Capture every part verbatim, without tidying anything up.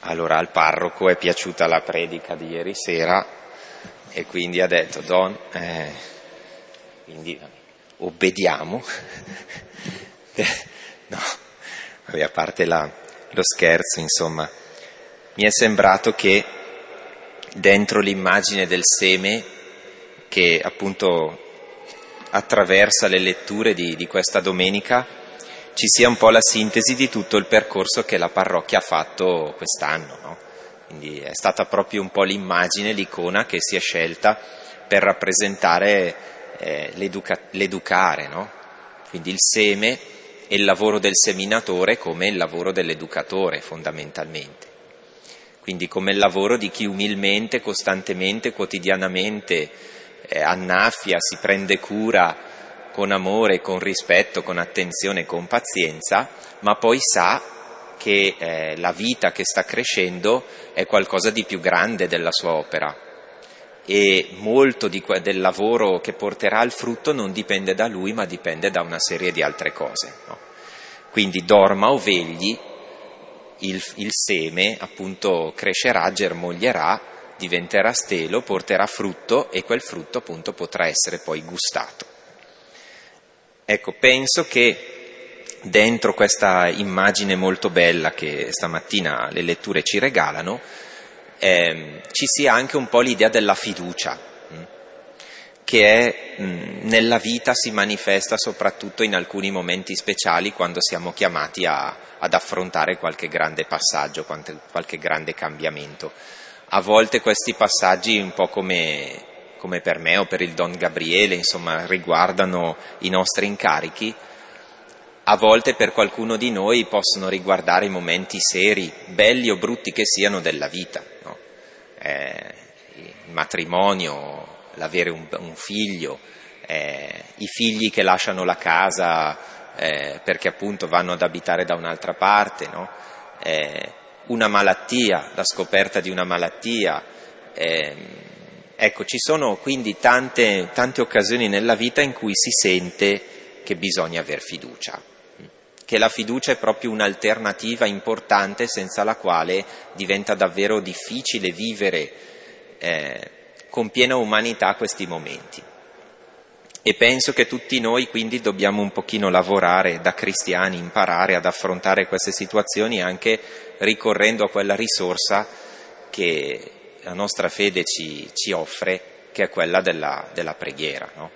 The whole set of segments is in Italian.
Allora al parroco è piaciuta la predica di ieri sera e quindi ha detto Don, eh, quindi obbediamo. No, vabbè, a parte la, lo scherzo, insomma, mi è sembrato che dentro l'immagine del seme che appunto attraversa le letture di, di questa domenica ci sia un po' la sintesi di tutto il percorso che la parrocchia ha fatto quest'anno, no? Quindi è stata proprio un po' l'immagine, l'icona che si è scelta per rappresentare eh, l'educa- l'educare, no? Quindi il seme e il lavoro del seminatore come il lavoro dell'educatore fondamentalmente. Quindi come il lavoro di chi umilmente, costantemente, quotidianamente eh, annaffia, si prende cura con amore, con rispetto, con attenzione, con pazienza, ma poi sa che eh, la vita che sta crescendo è qualcosa di più grande della sua opera e molto di que- del lavoro che porterà al frutto non dipende da lui, ma dipende da una serie di altre cose, no? Quindi dorma o vegli, il, il seme appunto crescerà, germoglierà, diventerà stelo, porterà frutto e quel frutto appunto potrà essere poi gustato. Ecco, penso che dentro questa immagine molto bella che stamattina le letture ci regalano eh, ci sia anche un po' l'idea della fiducia, mh, che è, mh, nella vita si manifesta soprattutto in alcuni momenti speciali quando siamo chiamati a, ad affrontare qualche grande passaggio, qualche, qualche grande cambiamento. A volte questi passaggi, un po' come... come per me o per il Don Gabriele, insomma, riguardano i nostri incarichi, a volte per qualcuno di noi possono riguardare i momenti seri, belli o brutti che siano della vita, no? Eh, il matrimonio, l'avere un, un figlio, eh, i figli che lasciano la casa eh, perché appunto vanno ad abitare da un'altra parte, no? Eh, una malattia, la scoperta di una malattia, eh, Ecco, ci sono quindi tante, tante occasioni nella vita in cui si sente che bisogna aver fiducia, che la fiducia è proprio un'alternativa importante senza la quale diventa davvero difficile vivere eh, con piena umanità questi momenti. E penso che tutti noi quindi dobbiamo un pochino lavorare da cristiani, imparare ad affrontare queste situazioni anche ricorrendo a quella risorsa che la nostra fede ci, ci offre, che è quella della, della preghiera, no?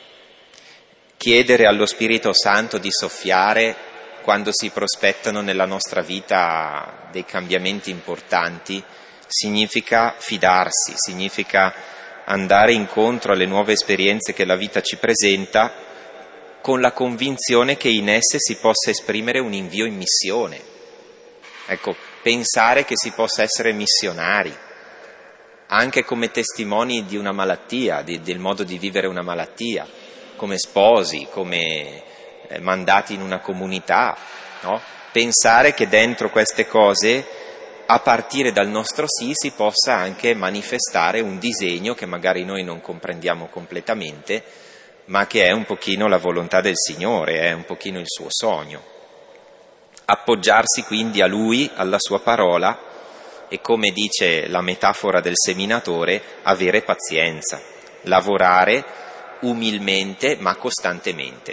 Chiedere allo Spirito Santo di soffiare quando si prospettano nella nostra vita dei cambiamenti importanti significa fidarsi, significa andare incontro alle nuove esperienze che la vita ci presenta con la convinzione che in esse si possa esprimere un invio in missione. Ecco, pensare che si possa essere missionari, anche come testimoni di una malattia, di, del modo di vivere una malattia, come sposi, come eh, mandati in una comunità, no? Pensare che dentro queste cose, a partire dal nostro sì, si possa anche manifestare un disegno che magari noi non comprendiamo completamente, ma che è un pochino la volontà del Signore, è un pochino il suo sogno. Appoggiarsi quindi a Lui, alla sua parola, e come dice la metafora del seminatore, avere pazienza, lavorare umilmente ma costantemente,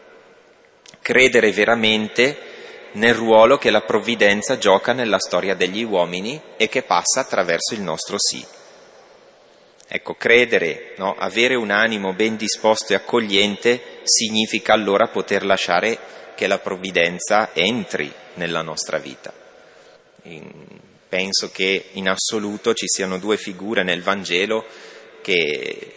credere veramente nel ruolo che la provvidenza gioca nella storia degli uomini e che passa attraverso il nostro sì. Ecco, credere, no? Avere un animo ben disposto e accogliente significa allora poter lasciare che la provvidenza entri nella nostra vita. In Penso che in assoluto ci siano due figure nel Vangelo che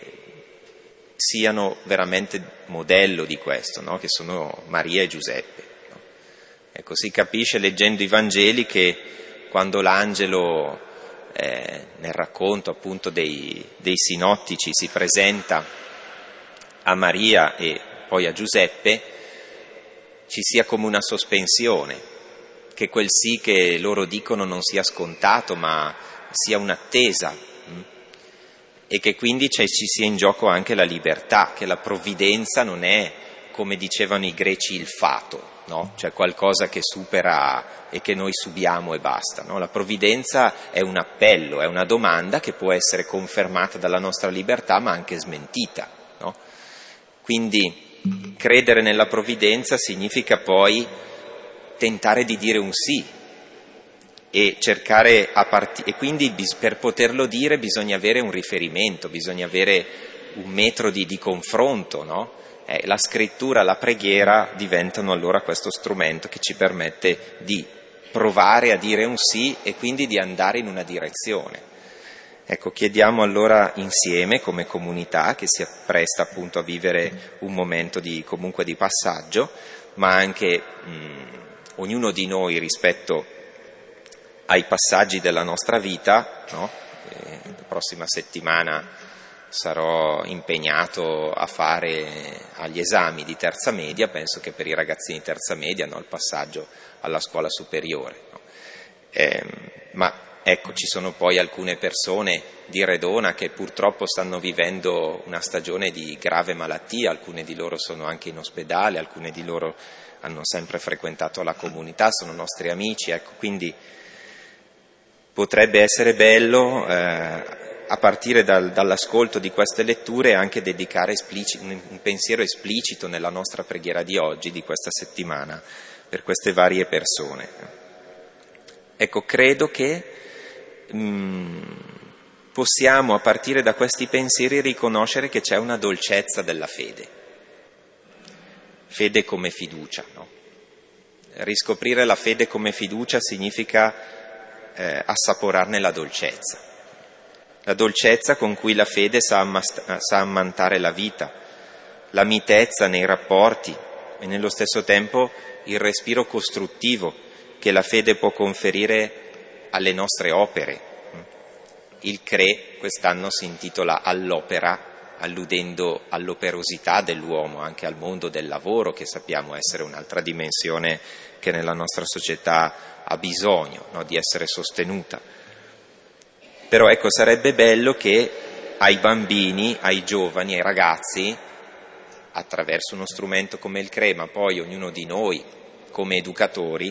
siano veramente modello di questo, no? Che sono Maria e Giuseppe. No? Ecco, si capisce leggendo i Vangeli che quando l'angelo eh, nel racconto appunto dei, dei sinottici si presenta a Maria e poi a Giuseppe, ci sia come una sospensione, che quel sì che loro dicono non sia scontato, ma sia un'attesa, mh? E che quindi ci sia in gioco anche la libertà, che la provvidenza non è come dicevano i greci, il fato, no? Cioè qualcosa che supera e che noi subiamo e basta, no? La provvidenza è un appello, è una domanda che può essere confermata dalla nostra libertà ma anche smentita, no? Quindi credere nella provvidenza significa poi tentare di dire un sì e cercare a part- e quindi bis- per poterlo dire bisogna avere un riferimento, bisogna avere un metro di, di confronto, no? Eh, la scrittura, la preghiera diventano allora questo strumento che ci permette di provare a dire un sì e quindi di andare in una direzione. Ecco, chiediamo allora insieme come comunità che si appresta appunto a vivere un momento di comunque di passaggio, ma anche mh, ognuno di noi rispetto ai passaggi della nostra vita, no? Eh, la prossima settimana sarò impegnato a fare agli esami di terza media, penso che per i ragazzini di terza media, no, il passaggio alla scuola superiore, no? Eh, ma ecco, ci sono poi alcune persone di Redona che purtroppo stanno vivendo una stagione di grave malattia, alcune di loro sono anche in ospedale, alcune di loro hanno sempre frequentato la comunità, sono nostri amici, ecco, quindi potrebbe essere bello eh, a partire dal, dall'ascolto di queste letture anche dedicare esplicito, un pensiero esplicito nella nostra preghiera di oggi, di questa settimana, per queste varie persone. Ecco, credo che mh, possiamo a partire da questi pensieri riconoscere che c'è una dolcezza della fede, fede come fiducia, no? Riscoprire la fede come fiducia significa eh, assaporarne la dolcezza. La dolcezza con cui la fede sa, ammast- sa ammantare la vita, la mitezza nei rapporti e nello stesso tempo il respiro costruttivo che la fede può conferire alle nostre opere. Il C R E quest'anno si intitola All'opera, alludendo all'operosità dell'uomo, anche al mondo del lavoro, che sappiamo essere un'altra dimensione che nella nostra società ha bisogno, no, di essere sostenuta. Però ecco, sarebbe bello che ai bambini, ai giovani, ai ragazzi, attraverso uno strumento come il C R E, ma poi ognuno di noi come educatori,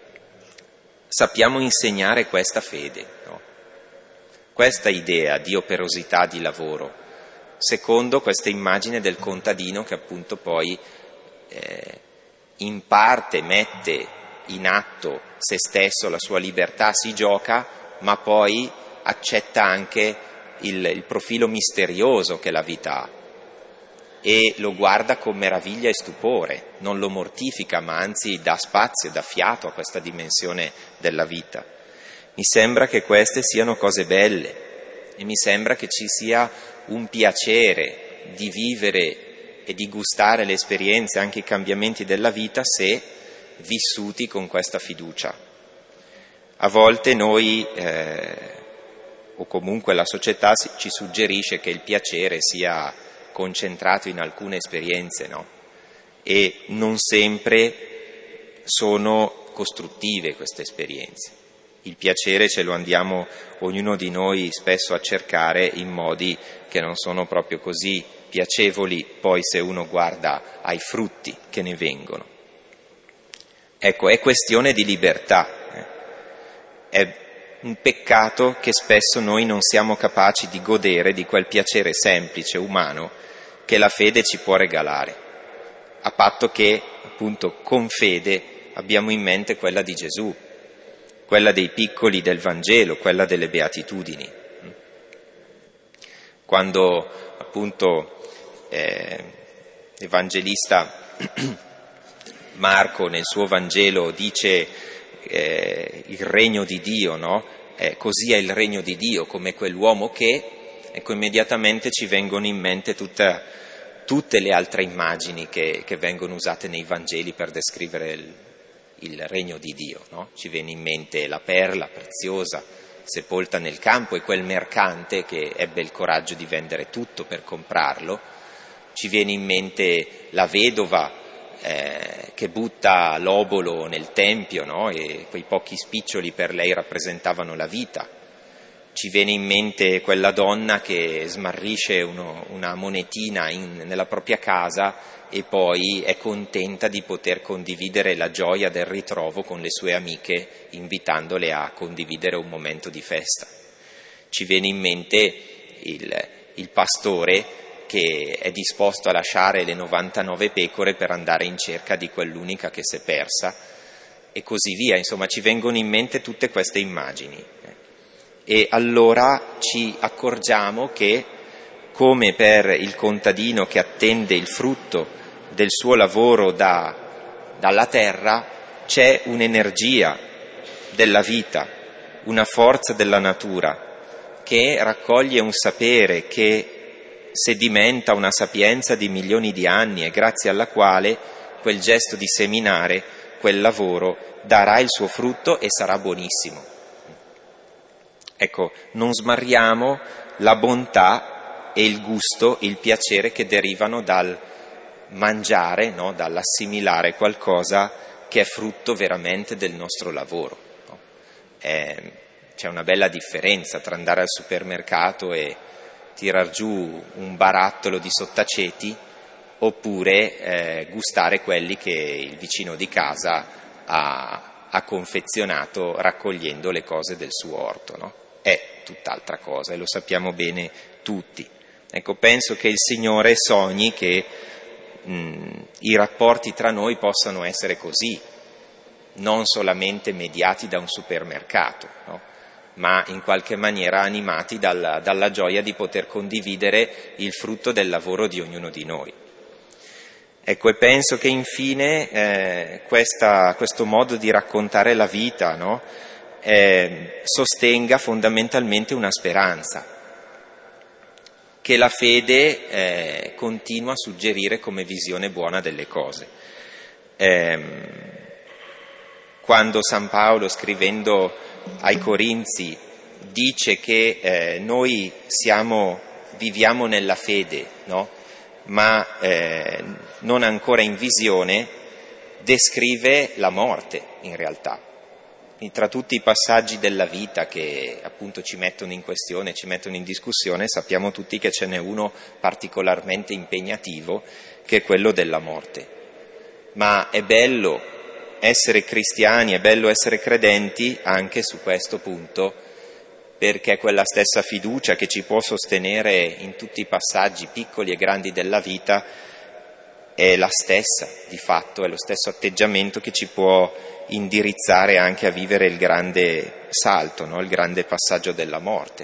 sappiamo insegnare questa fede, no? Questa idea di operosità di lavoro, secondo questa immagine del contadino che appunto poi eh, in parte mette in atto se stesso, la sua libertà, si gioca, ma poi accetta anche il, il profilo misterioso che la vita ha e lo guarda con meraviglia e stupore, non lo mortifica, ma anzi dà spazio, dà fiato a questa dimensione della vita. Mi sembra che queste siano cose belle e mi sembra che ci sia un piacere di vivere e di gustare le esperienze, anche i cambiamenti della vita, se vissuti con questa fiducia. A volte noi, eh, o comunque la società, ci suggerisce che il piacere sia concentrato in alcune esperienze, no? E non sempre sono costruttive queste esperienze. Il piacere ce lo andiamo ognuno di noi spesso a cercare in modi che non sono proprio così piacevoli, poi se uno guarda ai frutti che ne vengono. Ecco, è questione di libertà. È un peccato che spesso noi non siamo capaci di godere di quel piacere semplice, umano, che la fede ci può regalare, a patto che, appunto, con fede abbiamo in mente quella di Gesù, quella dei piccoli del Vangelo, quella delle beatitudini. Quando, appunto, eh, l'Evangelista Marco nel suo Vangelo dice eh, il regno di Dio, no? Eh, così è il regno di Dio, come quell'uomo che, ecco, immediatamente ci vengono in mente tutta, tutte le altre immagini che, che vengono usate nei Vangeli per descrivere il, il regno di Dio, no? Ci viene in mente la perla preziosa sepolta nel campo e quel mercante che ebbe il coraggio di vendere tutto per comprarlo. Ci viene in mente la vedova eh, che butta l'obolo nel tempio, no? E quei pochi spiccioli per lei rappresentavano la vita. ci viene in mente quella donna che smarrisce uno, una monetina in, nella propria casa e poi è contenta di poter condividere la gioia del ritrovo con le sue amiche, invitandole a condividere un momento di festa. Ci viene in mente il, il pastore che è disposto a lasciare le novantanove pecore per andare in cerca di quell'unica che si è persa, e così via. Insomma, ci vengono in mente tutte queste immagini. E allora ci accorgiamo che, come per il contadino che attende il frutto del suo lavoro da, dalla terra, c'è un'energia della vita, una forza della natura che raccoglie un sapere, che sedimenta una sapienza di milioni di anni e grazie alla quale quel gesto di seminare, quel lavoro, darà il suo frutto e sarà buonissimo. Ecco, non smarriamo la bontà e il gusto, il piacere che derivano dal mangiare, no? Dall'assimilare qualcosa che è frutto veramente del nostro lavoro. No? È, c'è una bella differenza tra andare al supermercato e tirar giù un barattolo di sottaceti oppure eh, gustare quelli che il vicino di casa ha, ha confezionato raccogliendo le cose del suo orto, no? È tutt'altra cosa e lo sappiamo bene tutti. Ecco, penso che il Signore sogni che mh, i rapporti tra noi possano essere così, non solamente mediati da un supermercato, no? Ma in qualche maniera animati dalla, dalla gioia di poter condividere il frutto del lavoro di ognuno di noi. Ecco, e penso che infine eh, questa, questo modo di raccontare la vita, no? eh, sostenga fondamentalmente una speranza, che la fede eh, continua a suggerire come visione buona delle cose. Eh, quando San Paolo, scrivendo ai Corinzi, dice che eh, noi siamo, viviamo nella fede, no? ma eh, non ancora in visione, descrive la morte in realtà. E tra tutti i passaggi della vita che appunto ci mettono in questione, ci mettono in discussione, sappiamo tutti che ce n'è uno particolarmente impegnativo, che è quello della morte. Ma è bello essere cristiani, è bello essere credenti anche su questo punto, perché quella stessa fiducia che ci può sostenere in tutti i passaggi piccoli e grandi della vita è la stessa, di fatto, è lo stesso atteggiamento che ci può indirizzare anche a vivere il grande salto, no? Il grande passaggio della morte.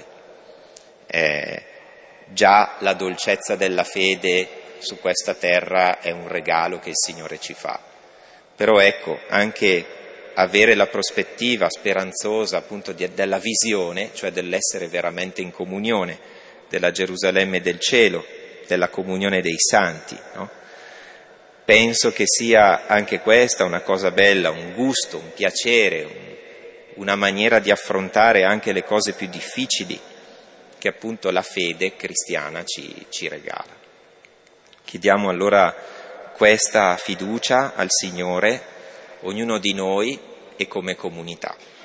Eh, già la dolcezza della fede su questa terra è un regalo che il Signore ci fa. Però ecco, anche avere la prospettiva speranzosa appunto di, della visione, cioè dell'essere veramente in comunione, della Gerusalemme del cielo, della comunione dei santi, no? Penso che sia anche questa una cosa bella, un gusto, un piacere, un, una maniera di affrontare anche le cose più difficili che appunto la fede cristiana ci, ci regala. Chiediamo allora questa fiducia al Signore, ognuno di noi e come comunità.